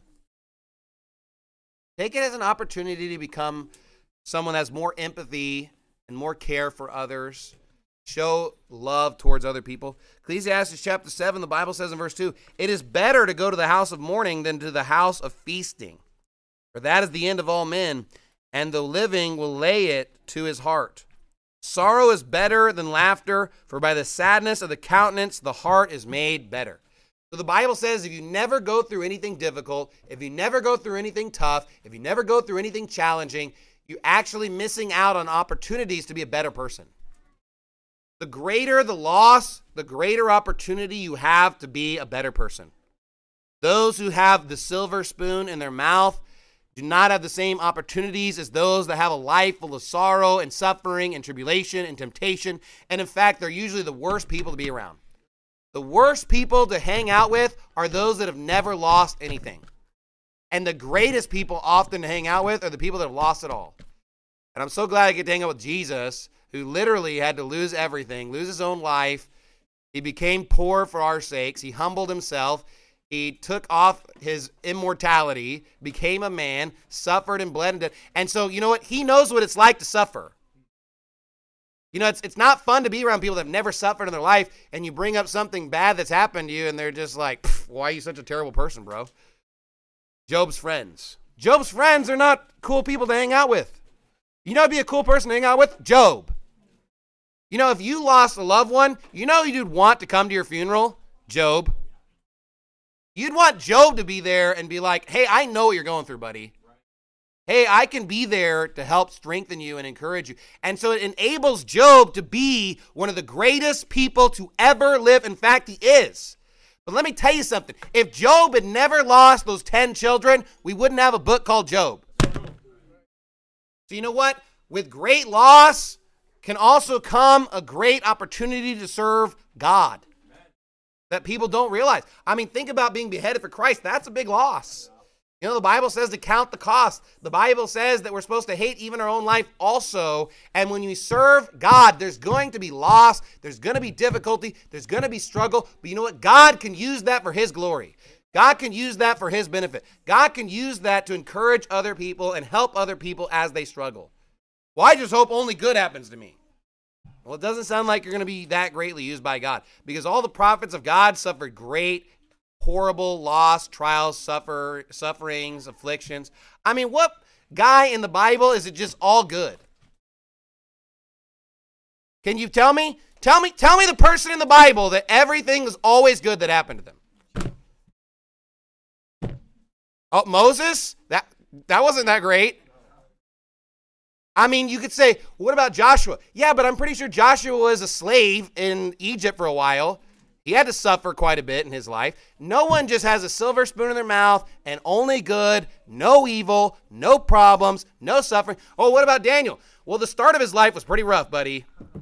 [SPEAKER 1] Take it as an opportunity to become someone that has more empathy and more care for others. Show love towards other people. Ecclesiastes chapter 7, the Bible says in verse 2, it is better to go to the house of mourning than to the house of feasting. For that is the end of all men, and the living will lay it to his heart. Sorrow is better than laughter, for by the sadness of the countenance, the heart is made better. So the Bible says if you never go through anything difficult, if you never go through anything tough, if you never go through anything challenging, you're actually missing out on opportunities to be a better person. The greater the loss, the greater opportunity you have to be a better person. Those who have the silver spoon in their mouth do not have the same opportunities as those that have a life full of sorrow and suffering and tribulation and temptation. And in fact, they're usually the worst people to be around. The worst people to hang out with are those that have never lost anything. And the greatest people often to hang out with are the people that have lost it all. And I'm so glad I get to hang out with Jesus, who literally had to lose everything, lose his own life. He became poor for our sakes. He humbled himself. He took off his immortality, became a man, suffered and bled and died. And so, you know what? He knows what it's like to suffer. It's not fun to be around people that have never suffered in their life, and you bring up something bad that's happened to you, and they're just like, why are you such a terrible person, bro? Job's friends. Job's friends are not cool people to hang out with. Who'd be a cool person to hang out with? Job. If you lost a loved one, you'd want to come to your funeral? Job. You'd want Job to be there and be like, hey, I know what you're going through, buddy. Hey, I can be there to help strengthen you and encourage you. And so it enables Job to be one of the greatest people to ever live. In fact, he is. But let me tell you something. If Job had never lost those 10 children, we wouldn't have a book called Job. So you know what? With great loss can also come a great opportunity to serve God that people don't realize. Think about being beheaded for Christ. That's a big loss. The Bible says to count the cost. The Bible says that we're supposed to hate even our own life also. And when you serve God, there's going to be loss. There's going to be difficulty. There's going to be struggle. But you know what? God can use that for his glory. God can use that for his benefit. God can use that to encourage other people and help other people as they struggle. Well, I just hope only good happens to me. Well, it doesn't sound like you're going to be that greatly used by God, because all the prophets of God suffered great, horrible loss, trials, sufferings, afflictions. I mean, what guy in the Bible is it just all good? Can you tell me? Tell me the person in the Bible that everything was always good that happened to them. Oh, Moses? That wasn't that great. I mean, you could say, what about Joshua? Yeah, but I'm pretty sure Joshua was a slave in Egypt for a while. He had to suffer quite a bit in his life. No one just has a silver spoon in their mouth and only good, no evil, no problems, no suffering. Oh, what about Daniel? Well, the start of his life was pretty rough, buddy.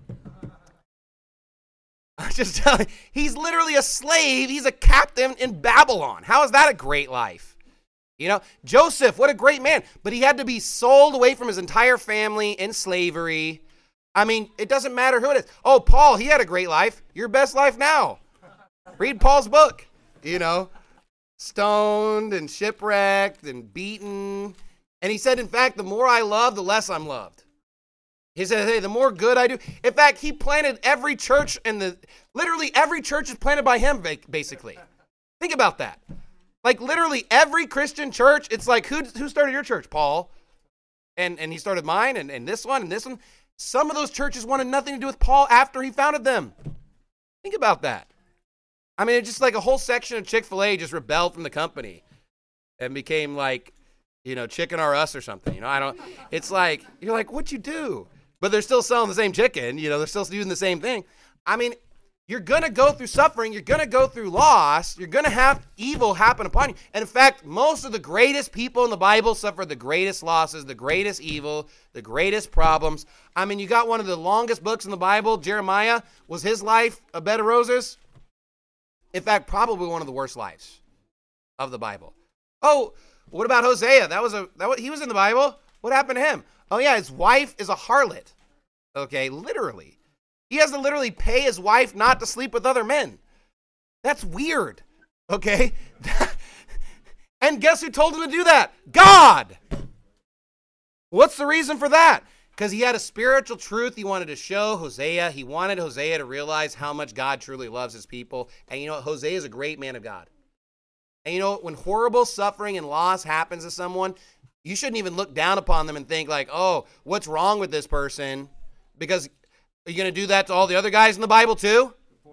[SPEAKER 1] I'm just telling you, he's literally a slave. He's a captain in Babylon. How is that a great life? You know, Joseph, what a great man. But he had to be sold away from his entire family in slavery. I mean, it doesn't matter who it is. Oh, Paul, he had a great life. Your best life now. Read Paul's book. You know, stoned and shipwrecked and beaten. And he said, in fact, the more I love, the less I'm loved. He said, hey, the more good I do. In fact, he planted every church literally every church is planted by him, basically. Think about that. Like literally every Christian church, it's like, who started your church? Paul. And he started mine and this one and this one. Some of those churches wanted nothing to do with Paul after he founded them. Think about that. I mean, it's just like a whole section of Chick-fil-A just rebelled from the company and became like, you know, Chicken R Us or something. You know, it's like, you're like, what'd you do? But they're still selling the same chicken. You know, they're still doing the same thing. I mean, you're going to go through suffering. You're going to go through loss. You're going to have evil happen upon you. And in fact, most of the greatest people in the Bible suffered the greatest losses, the greatest evil, the greatest problems. I mean, you got one of the longest books in the Bible, Jeremiah. Was his life a bed of roses? In fact, probably one of the worst lives of the Bible. Oh, what about Hosea? He was in the Bible. What happened to him? Oh yeah, his wife is a harlot. Okay, literally. He has to literally pay his wife not to sleep with other men. That's weird. Okay? And guess who told him to do that? God! What's the reason for that? Because he had a spiritual truth he wanted to show Hosea. He wanted Hosea to realize how much God truly loves his people. And you know what? Hosea is a great man of God. And you know, when horrible suffering and loss happens to someone, you shouldn't even look down upon them and think like, oh, what's wrong with this person? Because are you going to do that to all the other guys in the Bible too?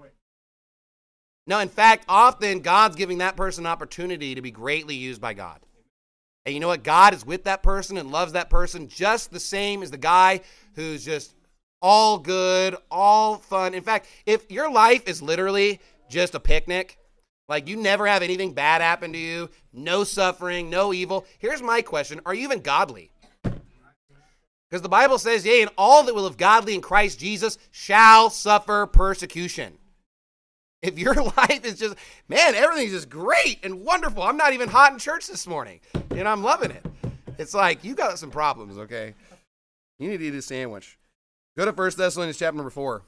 [SPEAKER 1] No, in fact, often God's giving that person an opportunity to be greatly used by God. And you know what? God is with that person and loves that person just the same as the guy who's just all good, all fun. In fact, if your life is literally just a picnic, like you never have anything bad happen to you, no suffering, no evil, here's my question. Are you even godly? Because the Bible says, yea, and all that will live godly in Christ Jesus shall suffer persecution. If your life is just, man, everything's just great and wonderful. I'm not even hot in church this morning. You know, I'm loving it. It's like, you got some problems, okay? You need to eat a sandwich. Go to 1 Thessalonians chapter number 4.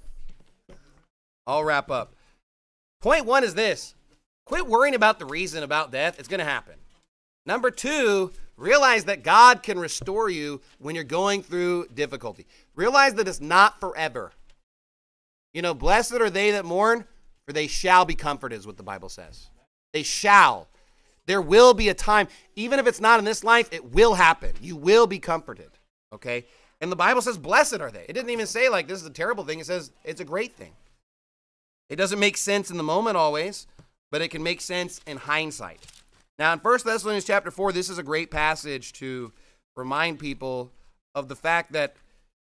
[SPEAKER 1] I'll wrap up. Point 1 is this. Quit worrying about the reason about death. It's going to happen. Number 2, realize that God can restore you when you're going through difficulty. Realize that it's not forever. You know, blessed are they that mourn, for they shall be comforted, is what the Bible says. They shall. There will be a time, even if it's not in this life, it will happen. You will be comforted, okay? And the Bible says, blessed are they. It didn't even say like this is a terrible thing. It says it's a great thing. It doesn't make sense in the moment always, but it can make sense in hindsight. Now, in 1 Thessalonians chapter 4, this is a great passage to remind people of the fact that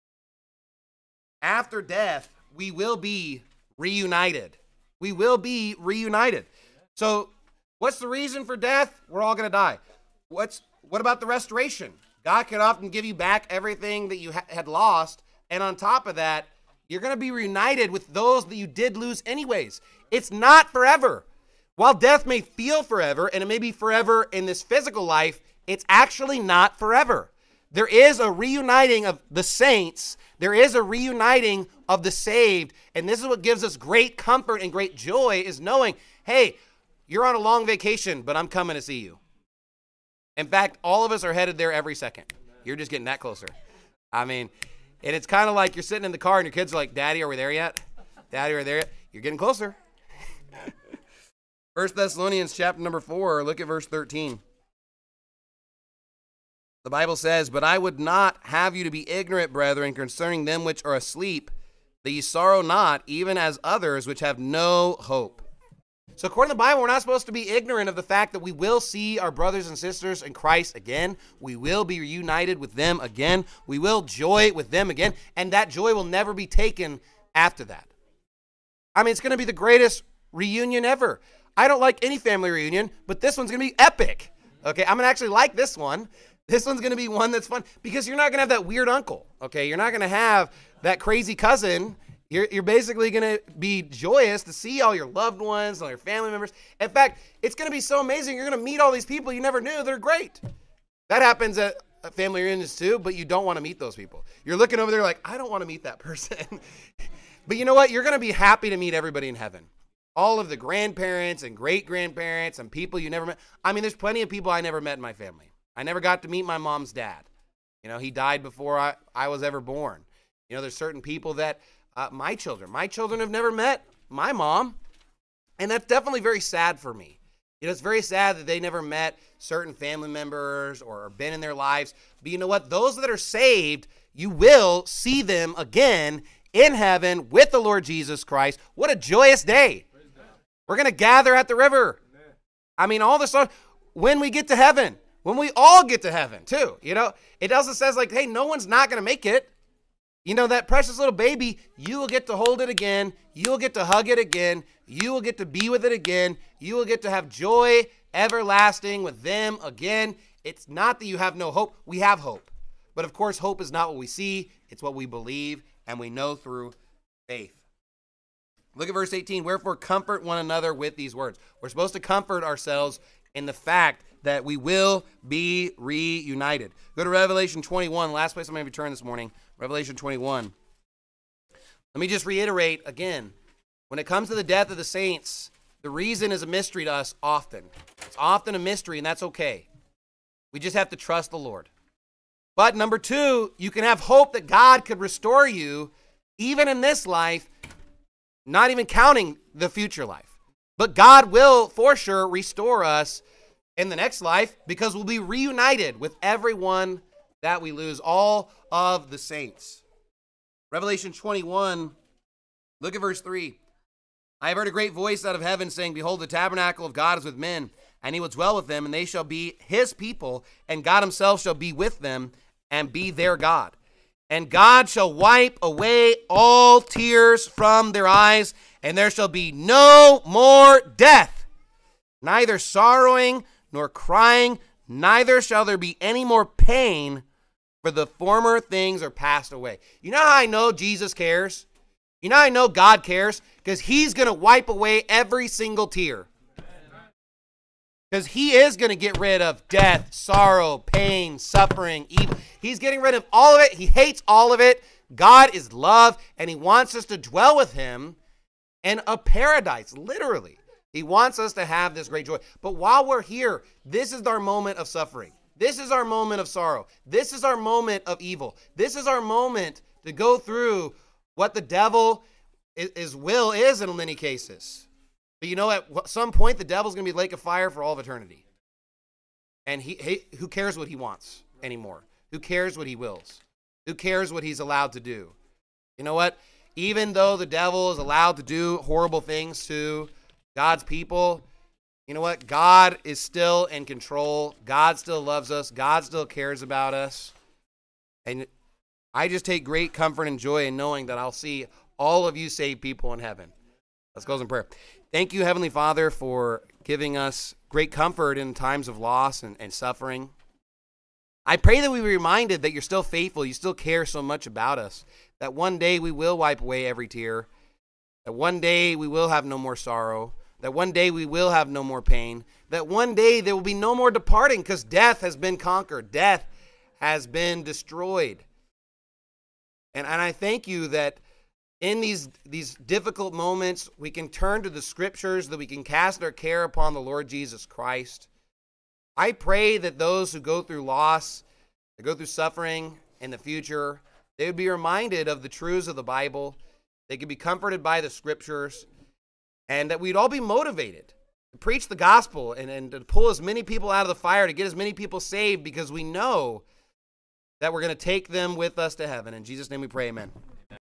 [SPEAKER 1] after death, we will be reunited. We will be reunited. So what's the reason for death? We're all going to die. What about the restoration? God can often give you back everything that you had lost. And on top of that, you're going to be reunited with those that you did lose anyways. It's not forever. While death may feel forever, and it may be forever in this physical life, it's actually not forever. There is a reuniting of the saints. There is a reuniting of the saved. And this is what gives us great comfort and great joy, is knowing, hey, you're on a long vacation, but I'm coming to see you. In fact, all of us are headed there every second. You're just getting that closer. I mean, And it's kind of like you're sitting in the car and your kids are like, Daddy, are we there yet? Daddy, are we there yet? You're getting closer. 1 Thessalonians chapter number 4, look at verse 13. The Bible says, but I would not have you to be ignorant, brethren, concerning them which are asleep, that ye sorrow not, even as others which have no hope. So according to the Bible, we're not supposed to be ignorant of the fact that we will see our brothers and sisters in Christ again. We will be reunited with them again. We will joy with them again. And that joy will never be taken after that. I mean, it's going to be the greatest reunion ever. I don't like any family reunion, but this one's going to be epic. Okay, I'm going to actually like this one. This one's going to be one that's fun because you're not going to have that weird uncle. Okay, you're not going to have that crazy cousin. You're basically going to be joyous to see all your loved ones, all your family members. In fact, it's going to be so amazing. You're going to meet all these people you never knew that are great. That happens at family reunions too, but you don't want to meet those people. You're looking over there like, I don't want to meet that person. But you know what? You're going to be happy to meet everybody in heaven. All of the grandparents and great-grandparents and people you never met. I mean, there's plenty of people I never met in my family. I never got to meet my mom's dad. You know, he died before I was ever born. You know, there's certain people that my children have never met my mom. And that's definitely very sad for me. You know, it's very sad that they never met certain family members or been in their lives. But you know what? Those that are saved, you will see them again in heaven with the Lord Jesus Christ. What a joyous day. We're going to gather at the river. I mean, all this stuff, when we get to heaven, when we all get to heaven too, you know, it also says like, hey, no one's not going to make it. You know, that precious little baby, you will get to hold it again. You will get to hug it again. You will get to be with it again. You will get to have joy everlasting with them again. It's not that you have no hope. We have hope. But of course, hope is not what we see. It's what we believe and we know through faith. Look at verse 18. Wherefore comfort one another with these words. We're supposed to comfort ourselves in the fact that we will be reunited. Go to Revelation 21. Last place I'm going to turn this morning. Revelation 21. Let me just reiterate again. When it comes to the death of the saints, the reason is a mystery to us often. It's often a mystery, and that's okay. We just have to trust the Lord. But number two, you can have hope that God could restore you even in this life, not even counting the future life. But God will, for sure, restore us in the next life because we'll be reunited with everyone that we lose, all of the saints. Revelation 21, look at verse 3. I have heard a great voice out of heaven saying, behold, the tabernacle of God is with men, and he will dwell with them, and they shall be his people, and God himself shall be with them and be their God. And God shall wipe away all tears from their eyes, and there shall be no more death, neither sorrowing nor crying, neither shall there be any more pain, for the former things are passed away. You know how I know Jesus cares? You know how I know God cares? Because he's going to wipe away every single tear. Because he is going to get rid of death, sorrow, pain, suffering, evil. He's getting rid of all of it. He hates all of it. God is love, and he wants us to dwell with him in a paradise, literally. He wants us to have this great joy. But while we're here, this is our moment of suffering. This is our moment of sorrow. This is our moment of evil. This is our moment to go through what the devil will is in many cases. But you know, at some point, the devil's going to be lake of fire for all of eternity. And who cares what he wants anymore? Who cares what he wills? Who cares what he's allowed to do? You know what? Even though the devil is allowed to do horrible things to God's people, you know what? God is still in control. God still loves us. God still cares about us. And I just take great comfort and joy in knowing that I'll see all of you saved people in heaven. Let's close in prayer. Thank you, Heavenly Father, for giving us great comfort in times of loss and suffering. I pray that we be reminded that you're still faithful. You still care so much about us. That one day we will wipe away every tear. That one day we will have no more sorrow. That one day we will have no more pain. That one day there will be no more departing because death has been conquered. Death has been destroyed. And I thank you that in these difficult moments, we can turn to the scriptures, that we can cast our care upon the Lord Jesus Christ. I pray that those who go through loss, that go through suffering in the future, they would be reminded of the truths of the Bible, they could be comforted by the scriptures, and that we'd all be motivated to preach the gospel and to pull as many people out of the fire, to get as many people saved, because we know that we're going to take them with us to heaven. In Jesus' name we pray, amen.